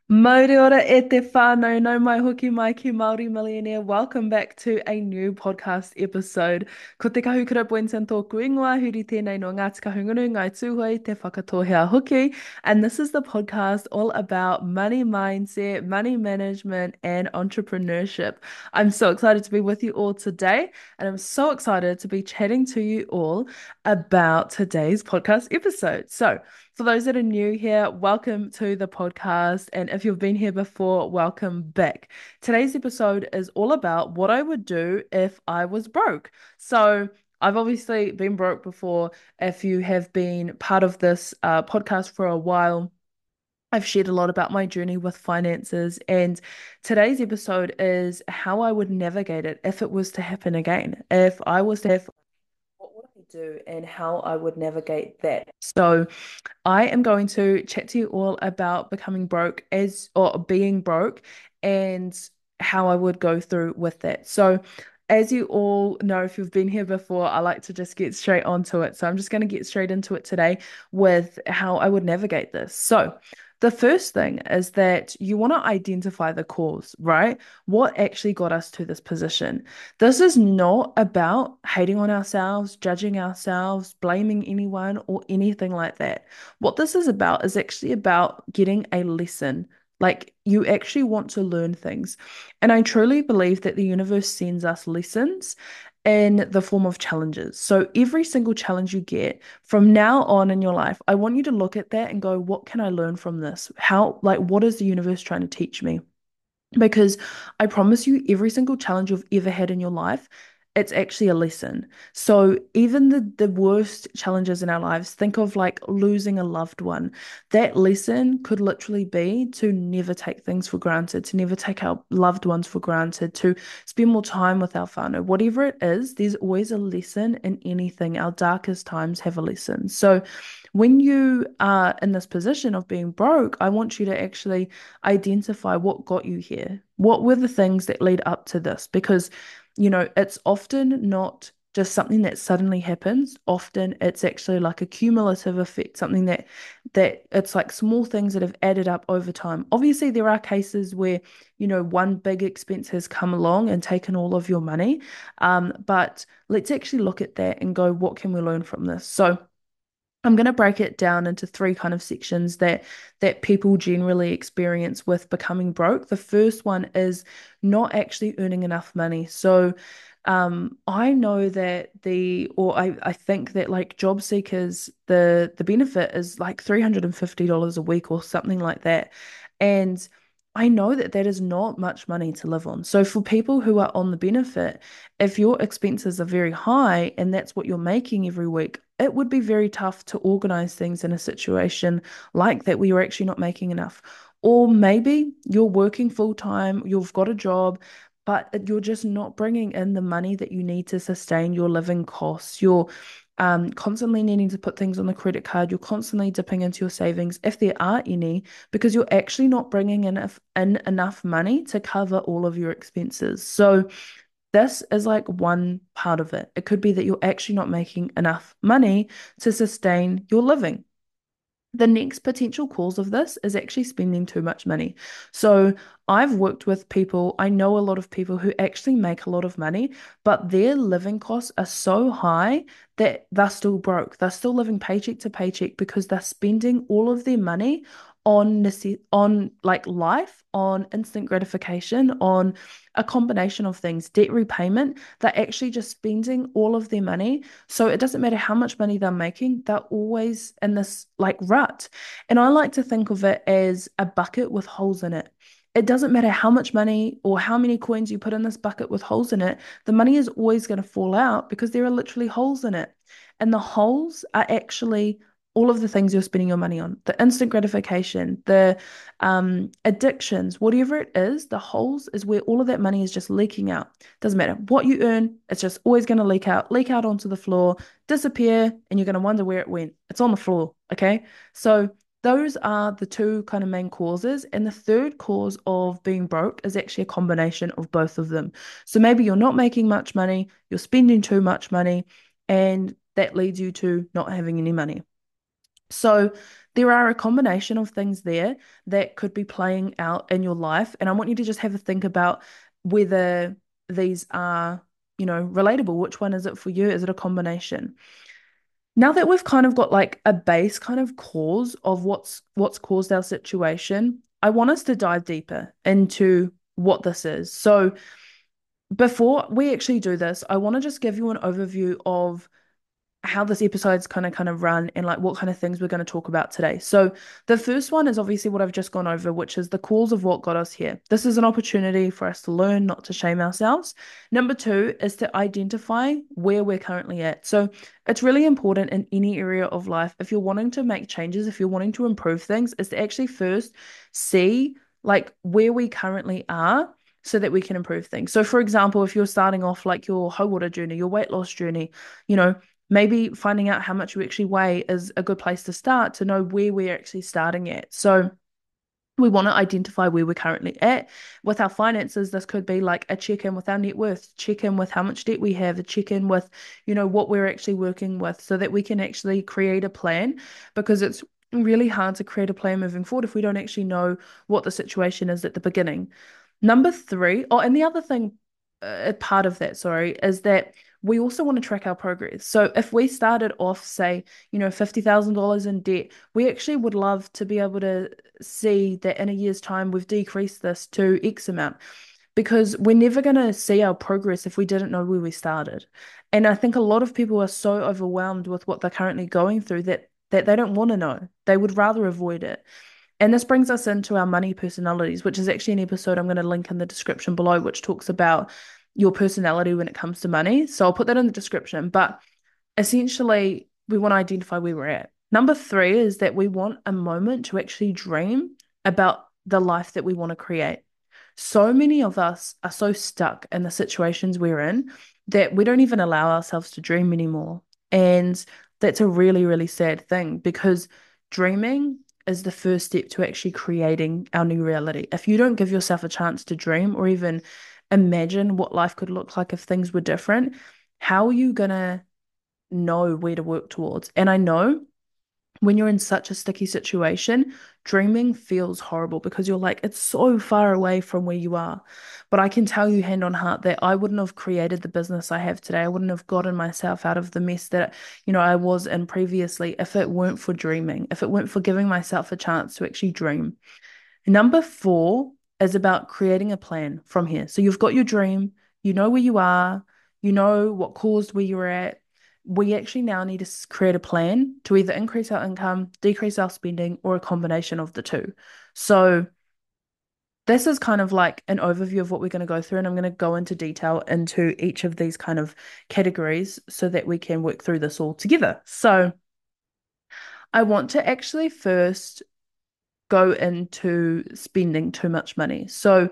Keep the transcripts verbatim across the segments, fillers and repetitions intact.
Mauri ora e te whānau, no mai hoki mai ki Māori Millionaire. Welcome back to a new podcast episode. Ko te kahukura points tōku ingoa, huri tēnei no Ngāti Kahungunu, ngai tūhoi, te whakatohea hoki. And this is the podcast all about money mindset, money management, and entrepreneurship. I'm so excited to be with you all today, and I'm so excited to be chatting to you all about today's podcast episode. So, for those that are new here, welcome to the podcast. And if you've been here before, welcome back. Today's episode is all about what I would do if I was broke. So, I've obviously been broke before. If you have been part of this uh, podcast for a while, I've shared a lot about my journey with finances, and today's episode is how I would navigate it if it was to happen again. If I was to have, what would I do and how I would navigate that? So, I am going to chat to you all about becoming broke as or being broke and how I would go through with that. So, as you all know, if you've been here before, I like to just get straight onto it. So, I'm just going to get straight into it today with how I would navigate this. So, the first thing is that you want to identify the cause, right? What actually got us to this position? This is not about hating on ourselves, judging ourselves, blaming anyone, or anything like that. What this is about is actually about getting a lesson. Like you actually want to learn things. And I truly believe that the universe sends us lessons in the form of challenges. So every single challenge you get from now on in your life, I want you to look at that and go, what can I learn from this? How, like, what is the universe trying to teach me? Because I promise you, every single challenge you've ever had in your life, it's actually a lesson. So even the the worst challenges in our lives, think of like losing a loved one. That lesson could literally be to never take things for granted, to never take our loved ones for granted, to spend more time with our whānau. Whatever it is, there's always a lesson in anything. Our darkest times have a lesson. So when you are in this position of being broke, I want you to actually identify what got you here. What were the things that lead up to this? Because, you know, it's often not just something that suddenly happens. Often it's actually like a cumulative effect, something that that it's like small things that have added up over time. Obviously, there are cases where, you know, one big expense has come along and taken all of your money. Um, but let's actually look at that and go, what can we learn from this? So I'm going to break it down into three kind of sections that that people generally experience with becoming broke. The first one is not actually earning enough money. So um, I know that the or I, I think that like job seekers, the the benefit is like three hundred fifty dollars a week or something like that. And I know that that is not much money to live on. So for people who are on the benefit, if your expenses are very high and that's what you're making every week, it would be very tough to organize things in a situation like that where you're actually not making enough. Or maybe you're working full time, you've got a job, but you're just not bringing in the money that you need to sustain your living costs. You're um, constantly needing to put things on the credit card. You're constantly dipping into your savings, if there are any, because you're actually not bringing in, enough, in enough money to cover all of your expenses. So, this is like one part of it. It could be that you're actually not making enough money to sustain your living. The next potential cause of this is actually spending too much money. So I've worked with people, I know a lot of people who actually make a lot of money, but their living costs are so high that they're still broke. They're still living paycheck to paycheck because they're spending all of their money on nece- on like life, on instant gratification, on a combination of things, debt repayment. They're actually just spending all of their money, so it doesn't matter how much money they're making, they're always in this like rut. And I like to think of it as a bucket with holes in it. It doesn't matter how much money or how many coins you put in this bucket with holes in it, the money is always going to fall out because there are literally holes in it. And the holes are actually all of the things you're spending your money on, the instant gratification, the um, addictions, whatever it is, the holes is where all of that money is just leaking out. Doesn't matter what you earn, it's just always going to leak out, leak out onto the floor, disappear, and you're going to wonder where it went. It's on the floor. Okay. So those are the two kind of main causes. And the third cause of being broke is actually a combination of both of them. So maybe you're not making much money, you're spending too much money, and that leads you to not having any money. So there are a combination of things there that could be playing out in your life. And I want you to just have a think about whether these are, you know, relatable. Which one is it for you? Is it a combination? Now that we've kind of got like a base kind of cause of what's what's caused our situation, I want us to dive deeper into what this is. So before we actually do this, I want to just give you an overview of how this episode's kind of kind of run and like what kind of things we're going to talk about today. So the first one is obviously what I've just gone over, which is the cause of what got us here. This is an opportunity for us to learn, not to shame ourselves. Number two is to identify where we're currently at. So it's really important in any area of life, if you're wanting to make changes, if you're wanting to improve things, is to actually first see like where we currently are so that we can improve things. So for example, if you're starting off like your whole water journey, your weight loss journey, you know, maybe finding out how much you actually weigh is a good place to start to know where we're actually starting at. So we want to identify where we're currently at. With our finances, this could be like a check-in with our net worth, check-in with how much debt we have, a check-in with, you know, what we're actually working with so that we can actually create a plan, because it's really hard to create a plan moving forward if we don't actually know what the situation is at the beginning. Number three, oh, and the other thing, uh, part of that, sorry, is that we also want to track our progress. So if we started off, say, you know, fifty thousand dollars in debt, we actually would love to be able to see that in a year's time we've decreased this to X amount, because we're never going to see our progress if we didn't know where we started. And I think a lot of people are so overwhelmed with what they're currently going through that that they don't want to know. They would rather avoid it. And this brings us into our money personalities, which is actually an episode I'm going to link in the description below, which talks about your personality when it comes to money. So I'll put that in the description. But essentially, we want to identify where we're at. Number three is that we want a moment to actually dream about the life that we want to create. So many of us are so stuck in the situations we're in that we don't even allow ourselves to dream anymore. And that's a really, really sad thing, because dreaming is the first step to actually creating our new reality. If you don't give yourself a chance to dream or even imagine what life could look like if things were different, how are you gonna know where to work towards? And I know when you're in such a sticky situation, dreaming feels horrible because you're like, it's so far away from where you are. But I can tell you hand on heart that I wouldn't have created the business I have today. I wouldn't have gotten myself out of the mess that, you know, I was in previously if it weren't for dreaming, if it weren't for giving myself a chance to actually dream. Number four is about creating a plan from here. So you've got your dream, you know where you are, you know what caused where you're at. We actually now need to create a plan to either increase our income, decrease our spending, or a combination of the two. So this is kind of like an overview of what we're going to go through, and I'm going to go into detail into each of these kind of categories so that we can work through this all together. So I want to actually first go into spending too much money. So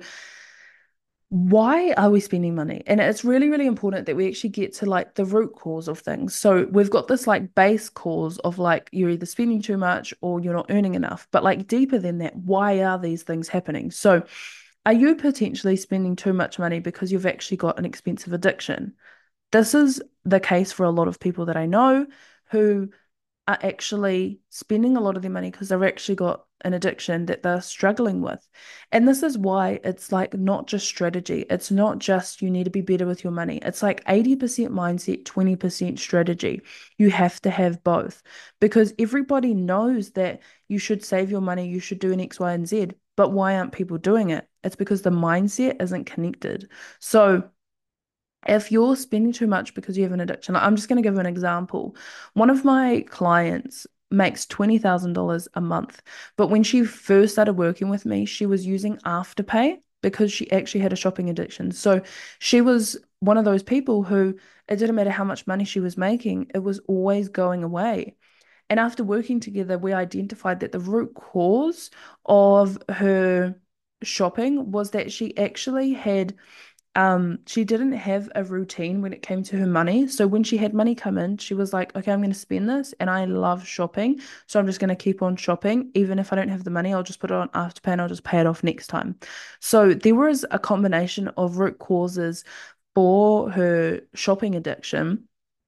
why are we spending money? And it's really, really important that we actually get to like the root cause of things. So we've got this like base cause of like you're either spending too much or you're not earning enough. But like deeper than that, why are these things happening? So are you potentially spending too much money because you've actually got an expensive addiction? This is the case for a lot of people that I know who are actually spending a lot of their money because they've actually got an addiction that they're struggling with. And this is why it's like not just strategy. It's not just you need to be better with your money. It's like eighty percent mindset, twenty percent strategy. You have to have both, because everybody knows that you should save your money, you should do an X, Y, and Z. But why aren't people doing it? It's because the mindset isn't connected. So if you're spending too much because you have an addiction, like I'm just going to give an example. One of my clients makes twenty thousand dollars a month, but when she first started working with me, she was using Afterpay because she actually had a shopping addiction. So she was one of those people who it didn't matter how much money she was making, it was always going away. And after working together, we identified that the root cause of her shopping was that she actually had um, she didn't have a routine when it came to her money. So when she had money come in, she was like, okay, I'm going to spend this. And I love shopping. So I'm just going to keep on shopping. Even if I don't have the money, I'll just put it on Afterpay and I'll just pay it off next time. So there was a combination of root causes for her shopping addiction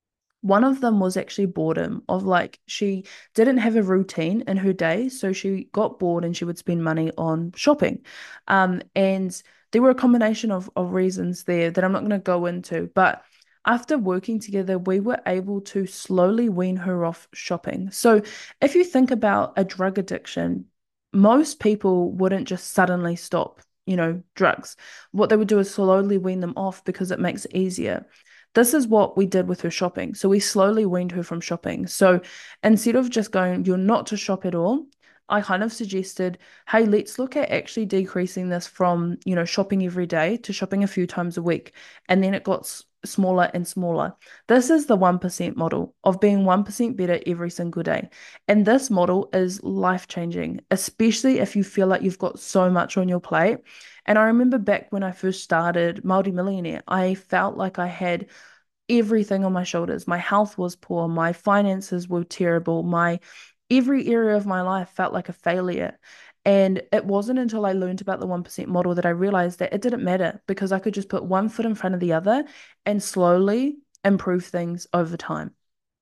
One of them was actually boredom, of like she didn't have a routine in her day, so she got bored and she would spend money on shopping. Um, and there were a combination of, of reasons there that I'm not going to go into, but after working together, we were able to slowly wean her off shopping. So if you think about a drug addiction, most people wouldn't just suddenly stop, you know, drugs. What they would do is slowly wean them off because it makes it easier. This is what we did with her shopping. So we slowly weaned her from shopping. So instead of just going, you're not to shop at all, I kind of suggested, hey, let's look at actually decreasing this from, you know, shopping every day to shopping a few times a week. And then it got s- smaller and smaller. This is the one percent model of being one percent better every single day. And this model is life changing, especially if you feel like you've got so much on your plate. And I remember back when I first started Multi Millionaire, I felt like I had everything on my shoulders. My health was poor, my finances were terrible, my every area of my life felt like a failure. And it wasn't until I learned about the one percent model that I realized that it didn't matter because I could just put one foot in front of the other and slowly improve things over time.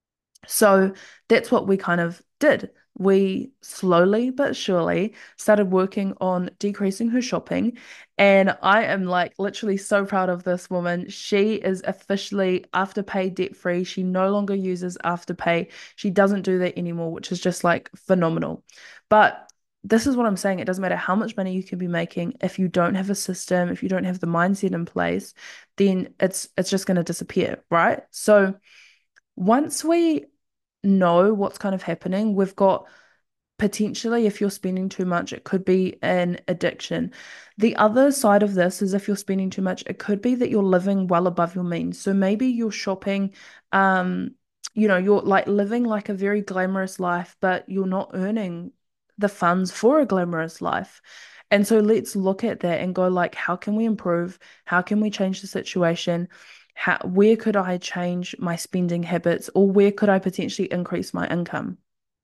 So that's what we kind of did. We slowly but surely started working on decreasing her shopping. And I am like literally so proud of this woman. She is officially Afterpay debt free. She no longer uses Afterpay. She doesn't do that anymore, which is just like phenomenal. But this is what I'm saying. It doesn't matter how much money you can be making if you don't have a system, if you don't have the mindset in place, then it's it's just going to disappear, right? So once we know what's kind of happening. We've got potentially, if you're spending too much, it could be an addiction. The other side of this is if you're spending too much, it could be that you're living well above your means. So maybe you're shopping, um, you know, you're like living like a very glamorous life, but you're not earning the funds for a glamorous life. And so let's look at that and go like, how can we improve? How can we change the situation? How, where could I change my spending habits, or where could I potentially increase my income?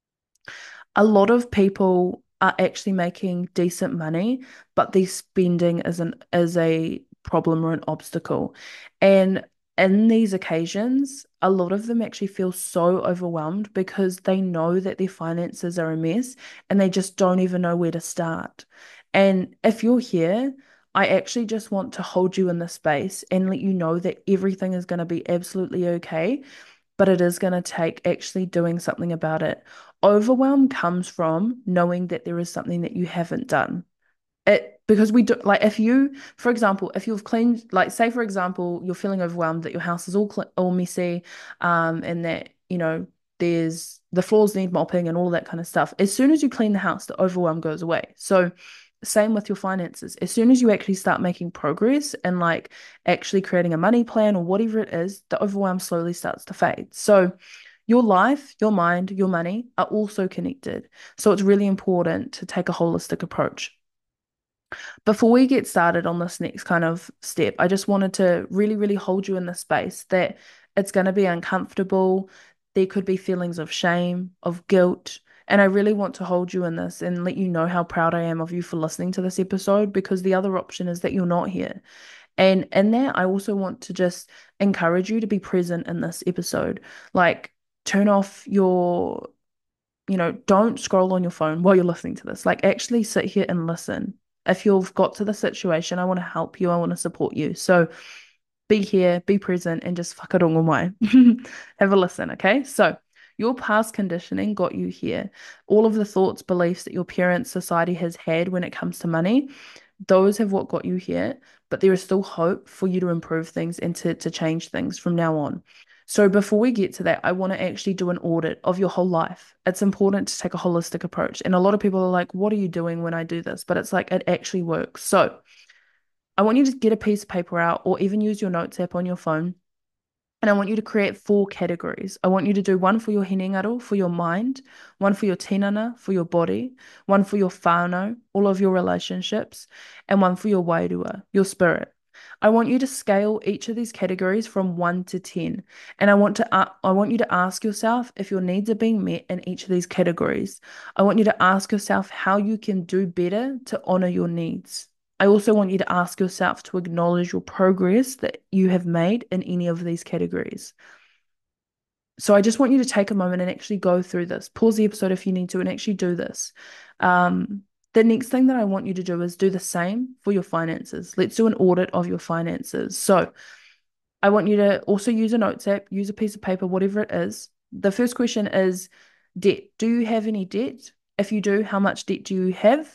A lot of people are actually making decent money, but their spending is an is a problem or an obstacle. And in these occasions, a lot of them actually feel so overwhelmed because they know that their finances are a mess and they just don't even know where to start. And if you're here, I actually just want to hold you in this space and let you know that everything is going to be absolutely okay, but it is going to take actually doing something about it. Overwhelm comes from knowing that there is something that you haven't done. It because we do like if you, for example, if you've cleaned, like say for example, you're feeling overwhelmed that your house is all cl all messy, um, and that you know there's the floors need mopping and all that kind of stuff. As soon as you clean the house, the overwhelm goes away. So same with your finances. As soon as you actually start making progress and like actually creating a money plan or whatever it is, the overwhelm slowly starts to fade. So your life, your mind, your money are also connected. So it's really important to take a holistic approach. Before we get started on this next kind of step, I just wanted to really, really hold you in the space that it's going to be uncomfortable. There could be feelings of shame, of guilt. And I really want to hold you in this and let you know how proud I am of you for listening to this episode, because the other option is that you're not here. And in that, I also want to just encourage you to be present in this episode. Like, turn off your, you know, don't scroll on your phone while you're listening to this. Like, actually sit here and listen. If you've got to the situation, I want to help you. I want to support you. So be here, be present, and just whakarongo mai. Have a listen, okay? So your past conditioning got you here. All of the thoughts, beliefs that your parents, society has had when it comes to money, those have what got you here. But there is still hope for you to improve things and to, to change things from now on. So before we get to that, I want to actually do an audit of your whole life. It's important to take a holistic approach. And a lot of people are like, what are you doing when I do this? But it's like, it actually works. So I want you to get a piece of paper out or even use your notes app on your phone. And I want you to create four categories. I want you to do one for your hinengaro, for your mind, one for your tinana, for your body, one for your whānau, all of your relationships, and one for your wairua, your spirit. I want you to scale each of these categories from one to ten. And I want to uh, I want you to ask yourself if your needs are being met in each of these categories. I want you to ask yourself how you can do better to honor your needs. I also want you to ask yourself to acknowledge your progress that you have made in any of these categories. So I just want you to take a moment and actually go through this. Pause the episode if you need to and actually do this. Um, the next thing that I want you to do is do the same for your finances. Let's do an audit of your finances. So I want you to also use a notes app, use a piece of paper, whatever it is. The first question is debt. Do you have any debt? If you do, how much debt do you have?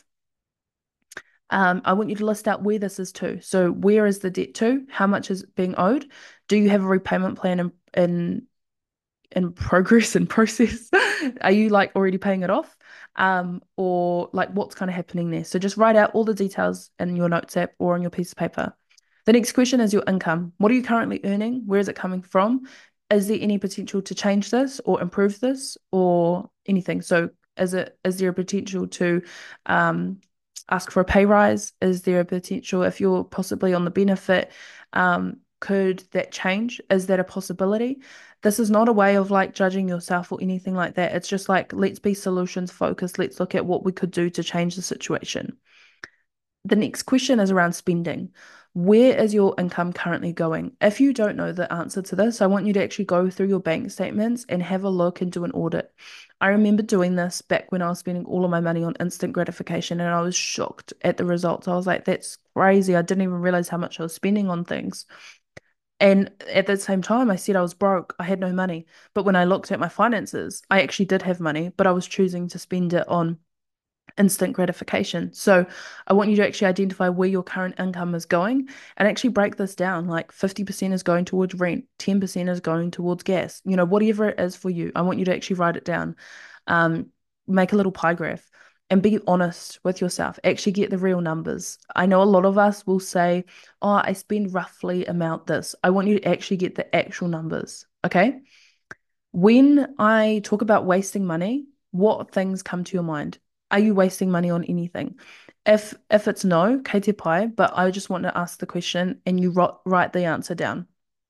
Um, I want you to list out where this is to. So where is the debt to? How much is being owed? Do you have a repayment plan in in in progress and process? Are you like already paying it off? Um, or like what's kind of happening there? So just write out all the details in your notes app or on your piece of paper. The next question is your income. What are you currently earning? Where is it coming from? Is there any potential to change this or improve this or anything? So is it is there a potential to um, ask for a pay rise? Is there a potential if you're possibly on the benefit? Um, could that change? Is that a possibility? This is not a way of like judging yourself or anything like that. It's just like, let's be solutions focused. Let's look at what we could do to change the situation. The next question is around spending. Where is your income currently going? If you don't know the answer to this, I want you to actually go through your bank statements and have a look and do an audit. I remember doing this back when I was spending all of my money on instant gratification and I was shocked at the results. I was like, that's crazy. I didn't even realize how much I was spending on things. And at the same time, I said I was broke. I had no money. But when I looked at my finances, I actually did have money, but I was choosing to spend it on instant gratification. So I want you to actually identify where your current income is going and actually break this down. Like fifty percent is going towards rent, ten percent is going towards gas, you know, whatever it is for you. I want you to actually write it down. Um, make a little pie graph and be honest with yourself. Actually get the real numbers. I know a lot of us will say, oh, I spend roughly amount this. I want you to actually get the actual numbers. Okay. When I talk about wasting money, what things come to your mind? Are you wasting money on anything? If if it's no, kei te pai, but I just want to ask the question and you write write the answer down.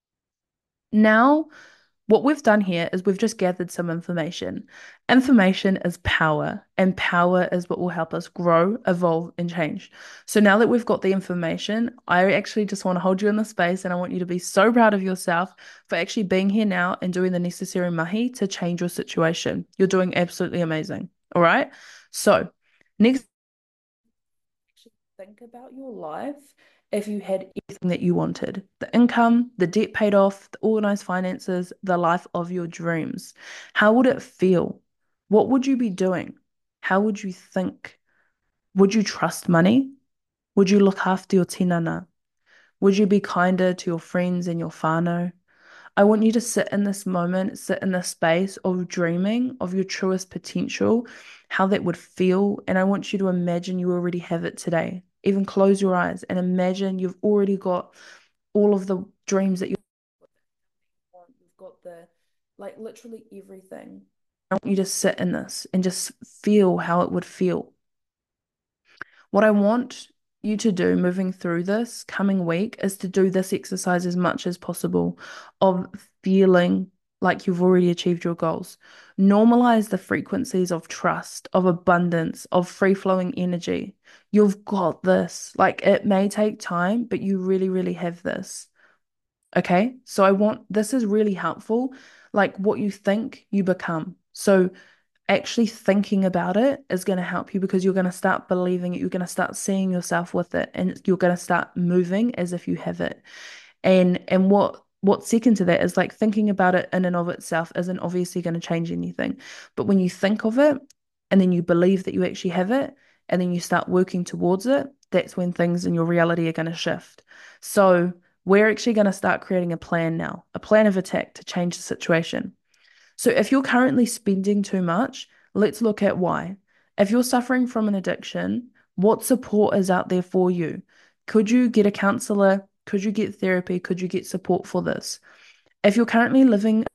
Now, what we've done here is we've just gathered some information. Information is power, and power is what will help us grow, evolve, and change. So now that we've got the information, I actually just want to hold you in the space and I want you to be so proud of yourself for actually being here now and doing the necessary mahi to change your situation. You're doing absolutely amazing. All right. So, next, think about your life if you had everything that you wanted: the income, the debt paid off, the organized finances, the life of your dreams. How would it feel? What would you be doing? How would you think? Would you trust money? Would you look after your tinana? Would you be kinder to your friends and your whānau? I want you to sit in this moment, sit in this space of dreaming of your truest potential, how that would feel. And I want you to imagine you already have it today. Even close your eyes and imagine you've already got all of the dreams that you want. You've got the, like, literally everything. I want you to sit in this and just feel how it would feel. What I want you to do moving through this coming week is to do this exercise as much as possible of feeling like you've already achieved your goals. Normalize the frequencies of trust, of abundance, of free flowing energy. You've got this. Like it may take time, but you really, really have this. Okay. So I want this is really helpful. Like what you think, you become. So actually thinking about it is going to help you because you're going to start believing it. You're going to start seeing yourself with it and you're going to start moving as if you have it. And and what what's second to that is like thinking about it in and of itself isn't obviously going to change anything. But when you think of it and then you believe that you actually have it and then you start working towards it, that's when things in your reality are going to shift. So we're actually going to start creating a plan now, a plan of attack to change the situation. So if you're currently spending too much, let's look at why. If you're suffering from an addiction, what support is out there for you? Could you get a counselor? Could you get therapy? Could you get support for this? If you're currently living,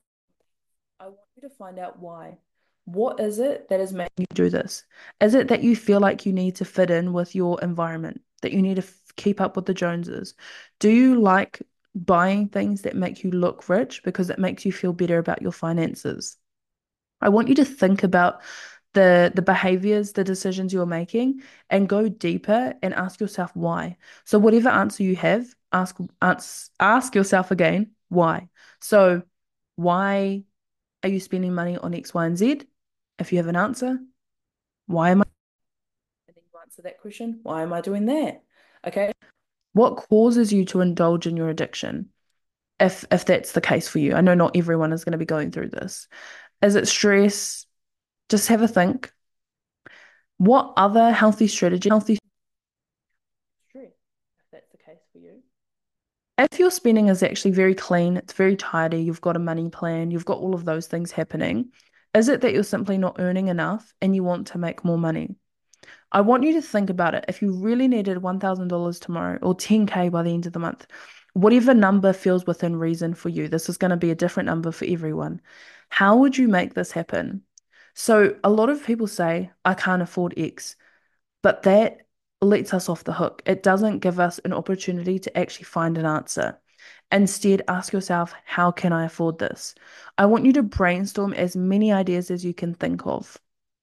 I want you to find out why. What is it that is making you do this? Is it that you feel like you need to fit in with your environment, that you need to f- keep up with the Joneses? Do you like buying things that make you look rich because it makes you feel better about your finances? I want you to think about the the behaviors, the decisions you're making, and go deeper and ask yourself why. So whatever answer you have, ask ask, ask yourself again, why? So why? Are you spending money on X, Y, and Z? If you have an answer, why am I? And then you answer that question, why am I doing that? Okay. What causes you to indulge in your addiction? If if that's the case for you. I know not everyone is going to be going through this. Is it stress? Just have a think. What other healthy strategy, healthy stress, if that's the case for you? If your spending is actually very clean, it's very tidy, you've got a money plan, you've got all of those things happening, is it that you're simply not earning enough and you want to make more money? I want you to think about it. If you really needed one thousand dollars tomorrow or ten K by the end of the month, whatever number feels within reason for you, this is going to be a different number for everyone. How would you make this happen? So, a lot of people say, I can't afford X, but that lets us off the hook. It doesn't give us an opportunity to actually find an answer. Instead, ask yourself, how can I afford this? I want you to brainstorm as many ideas as you can think of.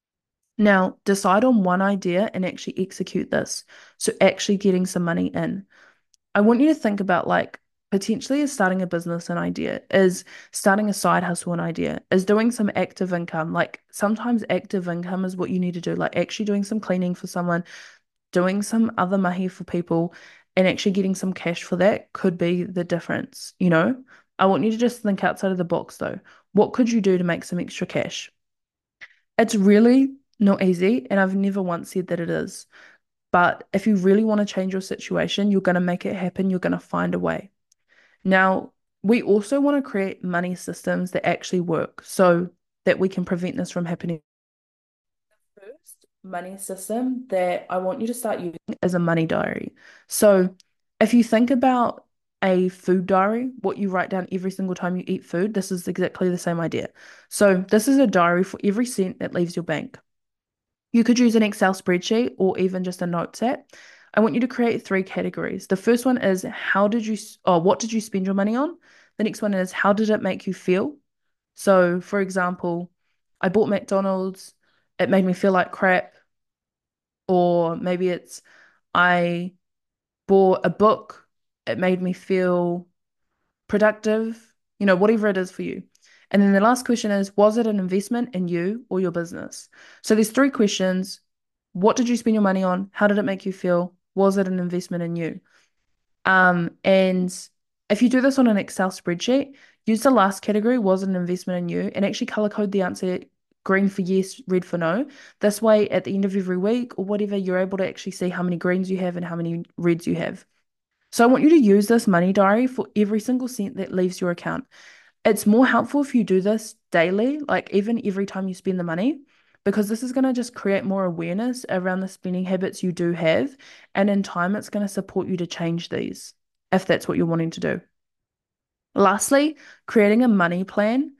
Now, decide on one idea and actually execute this. So, actually getting some money in. I want you to think about like potentially is starting a business an idea, is starting a side hustle an idea, is doing some active income. Like sometimes active income is what you need to do, like actually doing some cleaning for someone, doing some other mahi for people, and actually getting some cash for that could be the difference, you know? I want you to just think outside of the box though. What could you do to make some extra cash? It's really not easy, and I've never once said that it is. But if you really want to change your situation, you're going to make it happen. You're going to find a way. Now, we also want to create money systems that actually work so that we can prevent this from happening. The first money system that I want you to start using is a money diary. So if you think about a food diary, what you write down every single time you eat food, this is exactly the same idea. So this is a diary for every cent that leaves your bank. You could use an Excel spreadsheet or even just a notes app. I want you to create three categories. The first one is how did you, oh, what did you spend your money on? The next one is how did it make you feel? So, for example, I bought McDonald's, it made me feel like crap. Or maybe it's I bought a book, it made me feel productive, you know, whatever it is for you. And then the last question is, was it an investment in you or your business? So there's three questions. What did you spend your money on? How did it make you feel? Was it an investment in you? Um, and if you do this on an Excel spreadsheet, use the last category, was it an investment in you, and actually color code the answer green for yes, red for no. This way, at the end of every week or whatever, you're able to actually see how many greens you have and how many reds you have. So I want you to use this money diary for every single cent that leaves your account. It's more helpful if you do this daily, like even every time you spend the money, because this is going to just create more awareness around the spending habits you do have. And in time, it's going to support you to change these if that's what you're wanting to do. Lastly, creating a money plan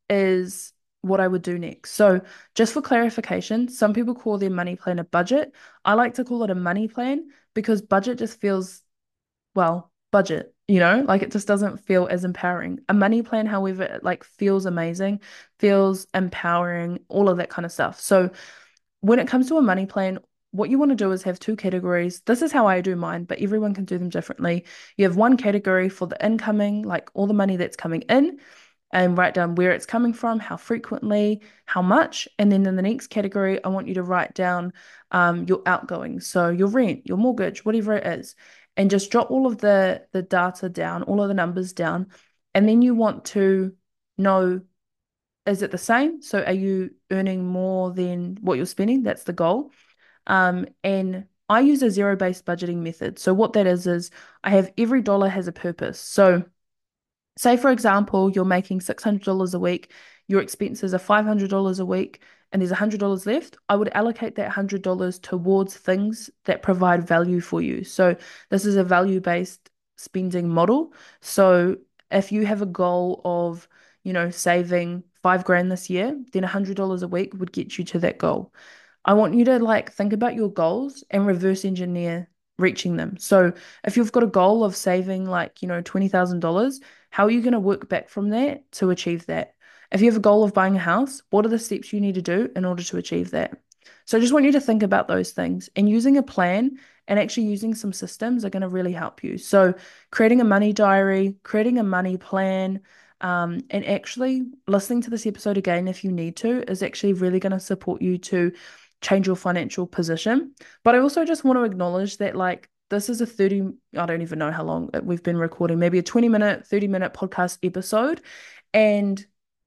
is what I would do next. So, just for clarification, some people call their money plan a budget. I like to call it a money plan because budget just feels well, budget, you know, like it just doesn't feel as empowering. A money plan, however, it like feels amazing, feels empowering, all of that kind of stuff. So when it comes to a money plan, what you want to do is have two categories. This is how I do mine, but everyone can do them differently. You have one category for the incoming, like all the money that's coming in, and write down where it's coming from, how frequently, how much. And then in the next category, I want you to write down um, your outgoings. So your rent, your mortgage, whatever it is, and just drop all of the, the data down, all of the numbers down. And then you want to know, is it the same? So are you earning more than what you're spending? That's the goal. Um, and I use a zero-based budgeting method. So what that is, is I have every dollar has a purpose. So say, for example, you're making six hundred dollars a week, your expenses are five hundred dollars a week, and there's one hundred dollars left. I would allocate that one hundred dollars towards things that provide value for you. So this is a value-based spending model. So if you have a goal of, you know, saving five grand this year, then one hundred dollars a week would get you to that goal. I want you to like think about your goals and reverse engineer reaching them. So if you've got a goal of saving like, you know, twenty thousand dollars how are you going to work back from that to achieve that? If you have a goal of buying a house, what are the steps you need to do in order to achieve that? So I just want you to think about those things and using a plan and actually using some systems are going to really help you. So creating a money diary, creating a money plan, Um, and actually, listening to this episode again, if you need to, is actually really going to support you to change your financial position. But I also just want to acknowledge that, like, this is a thirty, I don't even know how long we've been recording, maybe a twenty minute, thirty minute podcast episode. And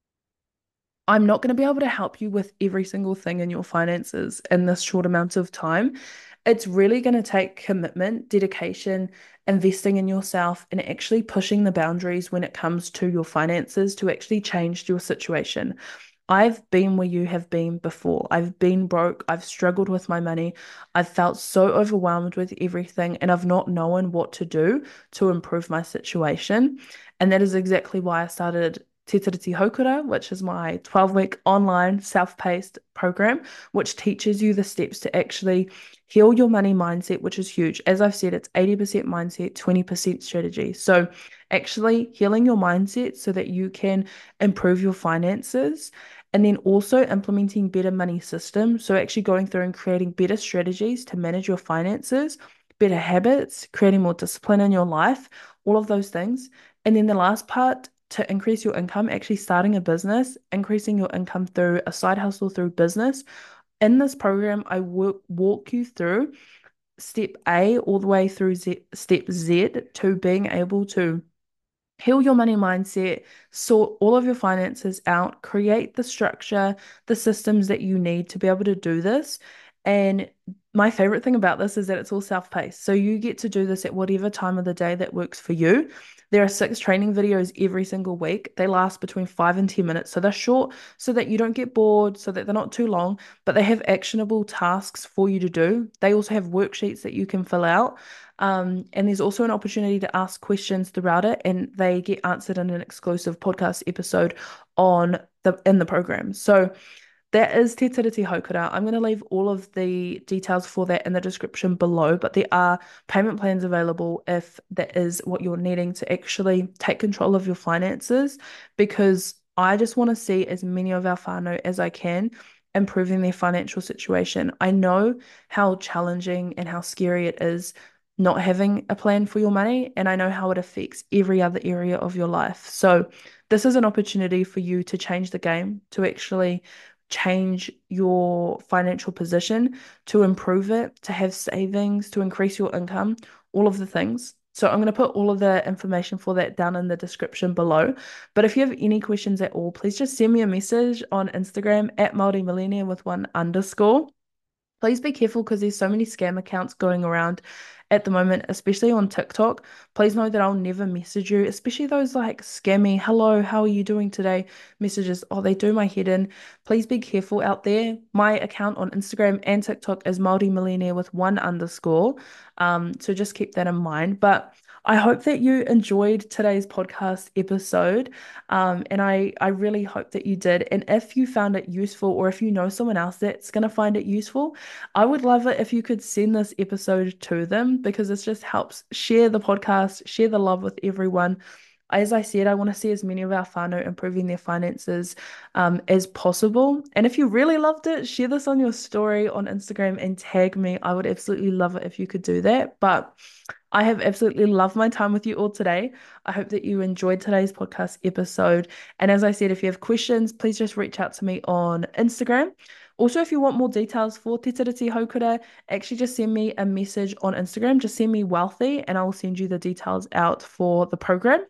I'm not going to be able to help you with every single thing in your finances in this short amount of time. It's really going to take commitment, dedication, investing in yourself, and actually pushing the boundaries when it comes to your finances to actually change your situation. I've been where you have been before. I've been broke. I've struggled with my money. I've felt so overwhelmed with everything, and I've not known what to do to improve my situation. And that is exactly why I started Te Tiriti Haukura, which is my twelve week online self paced program, which teaches you the steps to actually heal your money mindset, which is huge. As I've said, it's eighty percent mindset, twenty percent strategy. So, actually healing your mindset so that you can improve your finances. And then also implementing better money systems. So, actually going through and creating better strategies to manage your finances, better habits, creating more discipline in your life, all of those things. And then the last part, to increase your income, actually starting a business, increasing your income through a side hustle through business. In this program, I work, walk you through step A all the way through Z, step Z to being able to heal your money mindset, sort all of your finances out, create the structure, the systems that you need to be able to do this. And my favorite thing about this is that it's all self-paced. So you get to do this at whatever time of the day that works for you. There are six training videos every single week. They last between five and ten minutes. So they're short so that you don't get bored, so that they're not too long, but they have actionable tasks for you to do. They also have worksheets that you can fill out. Um, and there's also an opportunity to ask questions throughout it, and they get answered in an exclusive podcast episode on the in the program. So that is Te Tiriti Haukura. I'm going to leave all of the details for that in the description below, but there are payment plans available if that is what you're needing to actually take control of your finances, because I just want to see as many of our whānau as I can improving their financial situation. I know how challenging and how scary it is not having a plan for your money, and I know how it affects every other area of your life. So this is an opportunity for you to change the game, to actually change your financial position, to improve it, to have savings, to increase your income, all of the things. So I'm going to put all of the information for that down in the description below. But if you have any questions at all, please just send me a message on Instagram at Māori Millionaire with one underscore. Please be careful because there's so many scam accounts going around at the moment, especially on TikTok. Please know that I'll never message you, especially those like scammy, hello, how are you doing today messages. Oh, they do my head in. Please be careful out there. My account on Instagram and TikTok is Māori Millionaire with one underscore. Um, so just keep that in mind. But I hope that you enjoyed today's podcast episode. Um, and I, I really hope that you did. And if you found it useful, or if you know someone else that's going to find it useful, I would love it if you could send this episode to them, because this just helps share the podcast, share the love with everyone. As I said, I want to see as many of our whānau improving their finances um, as possible. And if you really loved it, share this on your story on Instagram and tag me. I would absolutely love it if you could do that. But I have absolutely loved my time with you all today. I hope that you enjoyed today's podcast episode. And as I said, if you have questions, please just reach out to me on Instagram. Also, if you want more details for Te Tiriti Haukura, actually just send me a message on Instagram. Just send me wealthy and I will send you the details out for the program.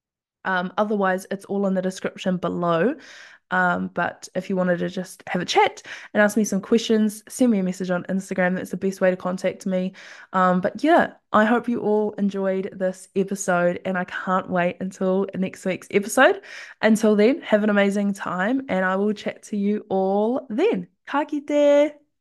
Um, otherwise, it's all in the description below. Um, but if you wanted to just have a chat and ask me some questions, send me a message on Instagram. That's the best way to contact me. Um, but yeah, I hope you all enjoyed this episode and I can't wait until next week's episode. Until then, have an amazing time and I will chat to you all then. Ka kite!